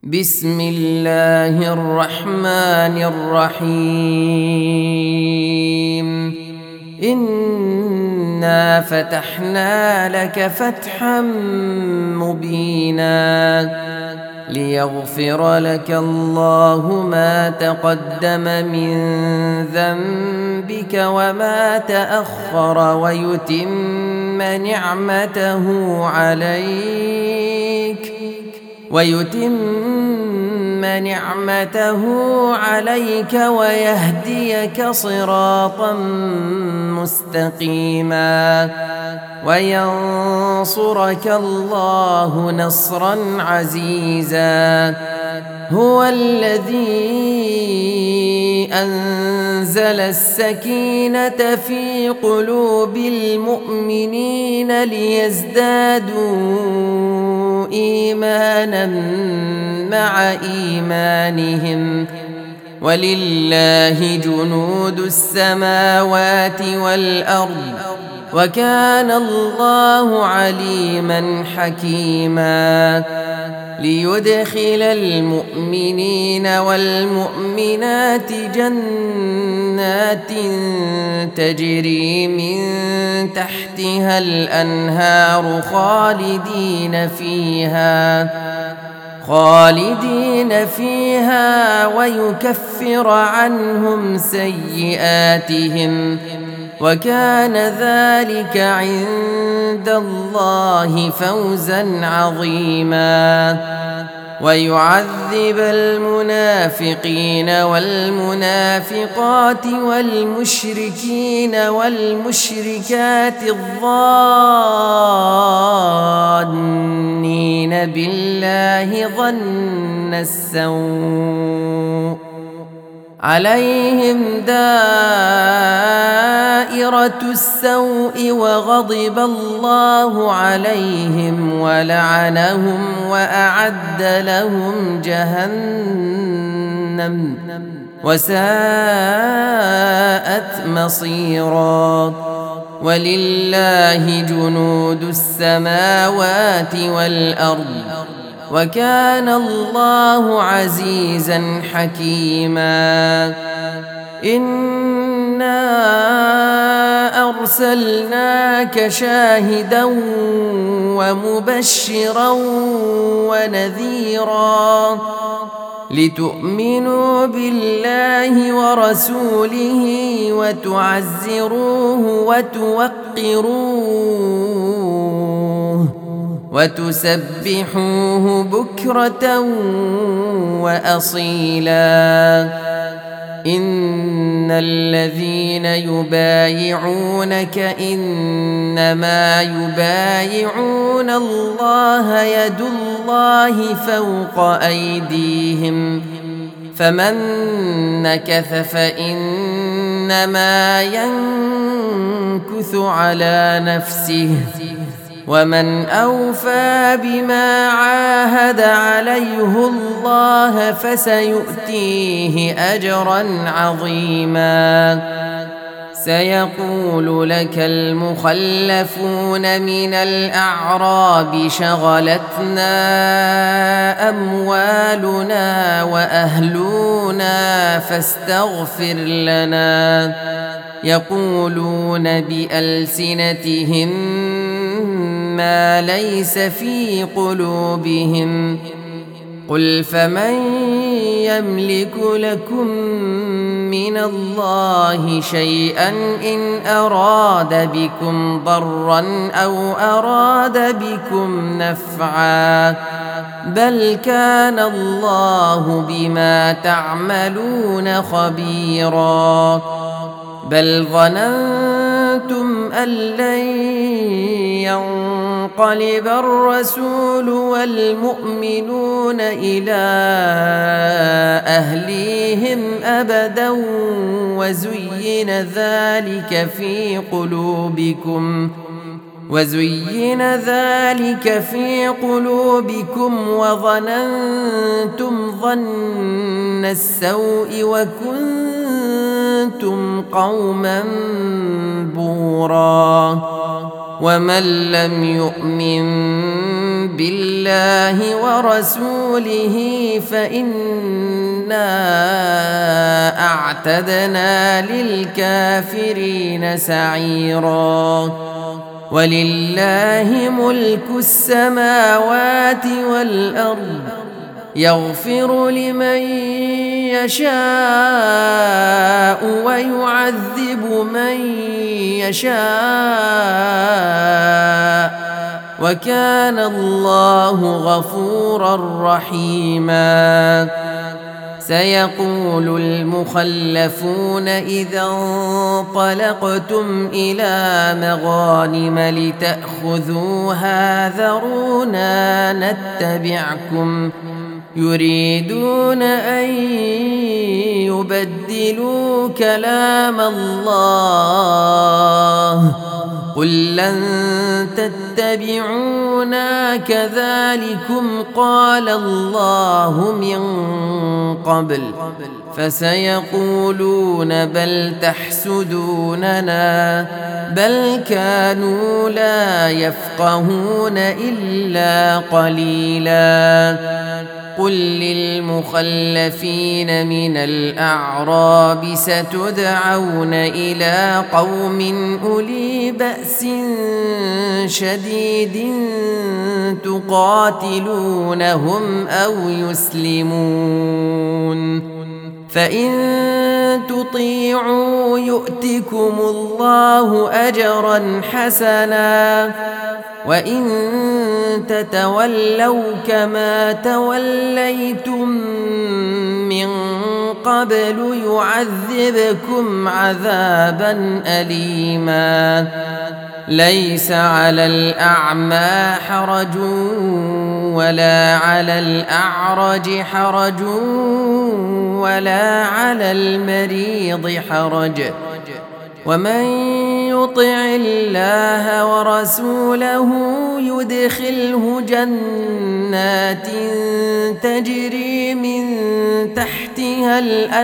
بسم الله الرحمن الرحيم. إنا فتحنا لك فتحا مبينا ليغفر لك الله ما تقدم من ذنبك وما تأخر ويتم نعمته عليك ويهديك صراطا مستقيما وينصرك الله نصرا عزيزا. هو الذي أنزل السكينة في قلوب المؤمنين ليزدادوا إيمانا مع إيمانهم ولله جنود السماوات والأرض وكان الله عليما حكيما. ليدخل المؤمنين والمؤمنات جنات تجري من تحتها الأنهار خالدين فيها ويكفر عنهم سيئاتهم وكان ذلك عند الله فوزا عظيما. ويعذب المنافقين والمنافقات والمشركين والمشركات الظانين بالله ظن السوء عليهم دائرة السوء وغضب الله عليهم ولعنهم وأعد لهم جهنم وساءت مصيرا. ولله جنود السماوات والأرض وكان الله عزيزا حكيما. إنا أرسلناك شاهدا ومبشرا ونذيرا لتؤمنوا بالله ورسوله وتعزروه وتوقروه وتسبحوه بكرة وأصيلا. إن الذين يبايعونك إنما يبايعون الله يد الله فوق أيديهم فمن نكث فإنما ينكث على نفسه ومن أوفى بما عاهد عليه الله فسيؤتيه أجرا عظيما. سيقول لك المخلفون من الأعراب شغلتنا أموالنا وأهلنا فاستغفر لنا يقولون بألسنتهم ما ليس في قلوبهم قل فمن يملك لكم من الله شيئا إن أراد بكم ضرا أو أراد بكم نفعا بل كان الله بما تعملون خبيرا. بل ظننتم أن لن ينقلب الرسول والمؤمنون إلى أهليهم أبدا وزين ذلك في قلوبكم وظننتم ظن السوء وكنتم قوما بورا. ومن لم يؤمن بالله ورسوله فإنا أعتدنا للكافرين سعيرا ولله ملك السماوات والأرض يغفر لمن يشاء ويعذب من يشاء وكان الله غفورا رحيما سيقول المخلفون إذا انطلقتم إلى مغانم لتأخذوها ذرونا نتبعكم يريدون أن يبدلوا كلام الله قل لن تتبعونا كذلكم قال الله من قبل فسيقولون بل تحسدوننا بل كانوا لا يفقهون إلا قليلا قل للمخلفين من الأعراب ستدعون إلى قوم أولي بأس شديد تقاتلونهم أو يسلمون فإن تطيعوا يؤتكم الله أجرا حسنا وإن تتولوا كما توليتم من قبل يعذبكم عذابا أليما ليس على الأعمى حرج ولا على الأعرج حرج ولا على المريض حرج ومن يطع الله ورسوله يدخله جنات تجري من تحتها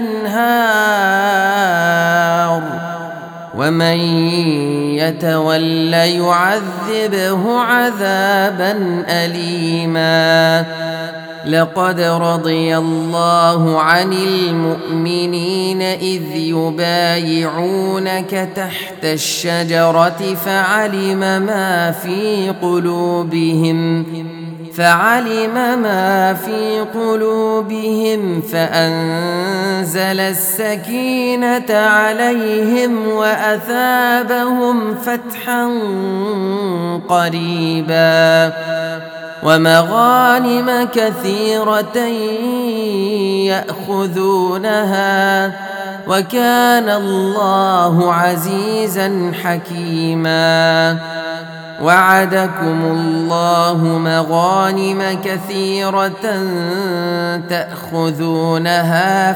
الأنهار ومن يتول يعذبه عذابا أليما لقد رضي الله عن المؤمنين إذ يبايعونك تحت الشجرة فعلم ما في قلوبهم فأنزل السكينة عليهم وأثابهم فتحا قريبا ومغانم كثيرة يأخذونها وكان الله عزيزا حكيما وعدكم الله مغانم كثيرة تأخذونها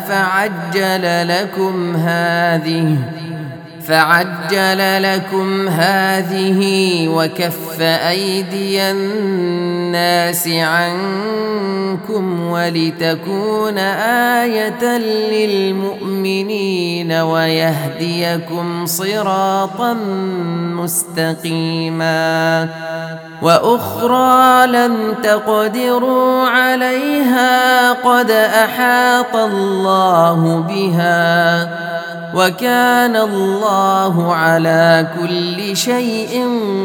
فعجل لكم هذه وكف أيدي الناس عنكم ولتكون آية للمؤمنين ويهديكم صراطا مستقيما وأخرى لم تقدروا عليها قد أحاط الله بها وكان الله على كل شيء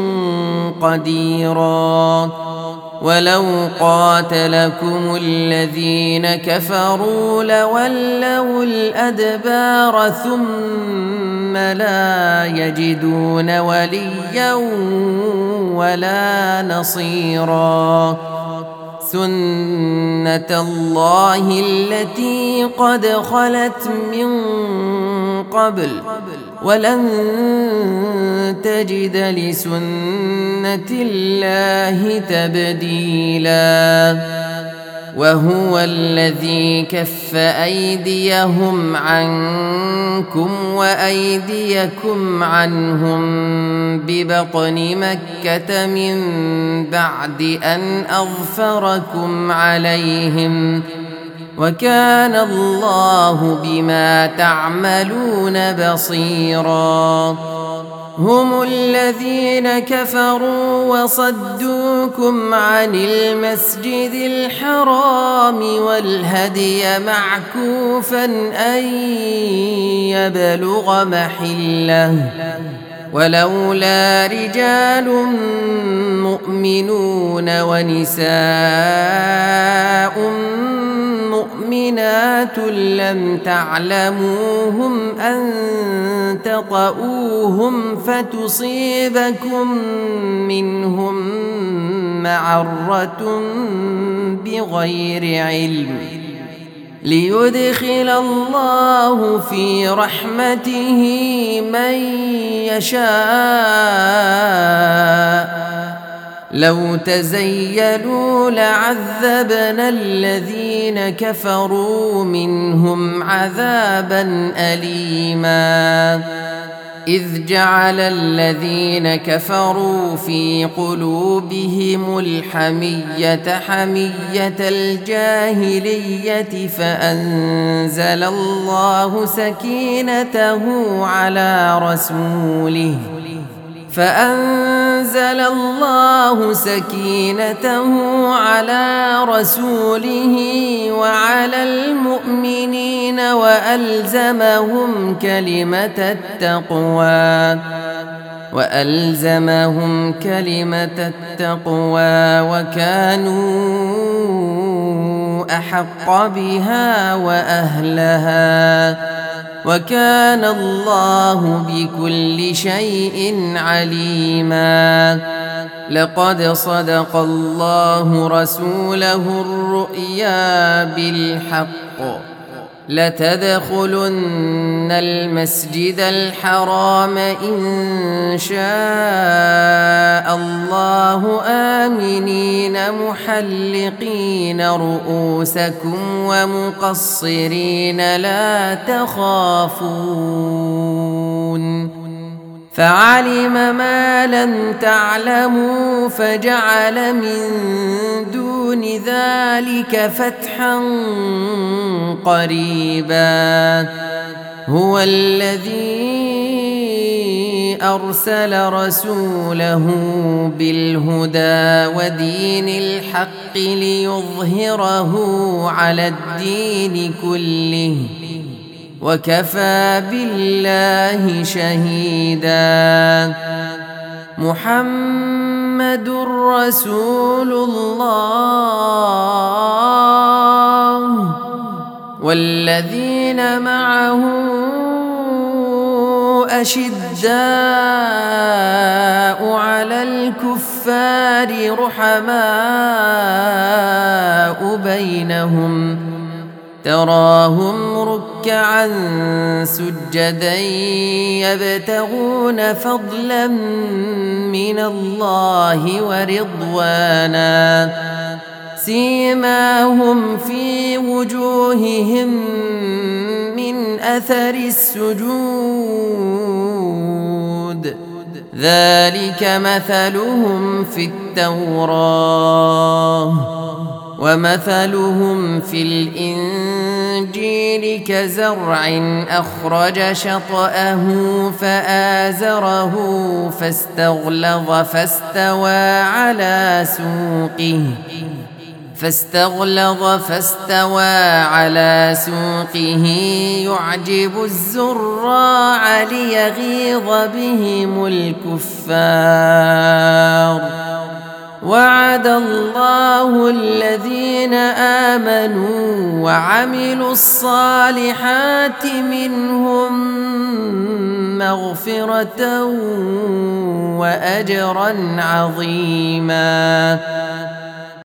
قديرا ولو قاتلكم الذين كفروا لولوا الأدبار ثم لا يجدون وليا ولا نصيرا سنة الله التي قد خلت من قبل ولن تجد لسنة الله تبديلا وهو الذي كف أيديهم عنكم وأيديكم عنهم ببطن مكة من بعد أن أظفركم عليهم وكان الله بما تعملون بصيرا هم الذين كفروا وصدوكم عن المسجد الحرام والهدي معكوفا أن يبلغ محله ولولا رجال مؤمنون ونساء مؤمنات لم تعلموهم أن تطؤوهم فتصيبكم منهم معرة بغير علم ليدخل الله في رحمته من يشاء لو تزيلوا لعذبنا الذين كفروا منهم عذابا أليما إذ جعل الذين كفروا في قلوبهم الحمية حمية الجاهلية فأنزل الله سكينته على رسوله وعلى المؤمنين وألزمهم كلمة التقوى وكانوا أحق بها وأهلها وكان الله بكل شيء عليما لقد صدق الله رسوله الرؤيا بالحق لتدخلن المسجد الحرام إن شاء الله آمنين محلقين رؤوسكم ومقصرين لا تخافون فعلم ما لم تعلموا فجعل من دون ذلك فتحا قريبا هو الذي أرسل رسوله بالهدى ودين الحق ليظهره على الدين كله وكفى بالله شهيدا محمد رسول الله والذين معه أشداء على الكفار رحماء بينهم تراهم ركعا سجدا يبتغون فضلا من الله ورضوانا سيماهم في وجوههم من أثر السجود ذلك مثلهم في التوراة ومثلهم في الإنجيل كزرع أخرج شطأه فآزره فاستغلظ فاستوى على سوقه يعجب الزراع ليغيظ بهم الكفار وعد الله الذين آمنوا وعملوا الصالحات منهم مغفرة وأجرا عظيما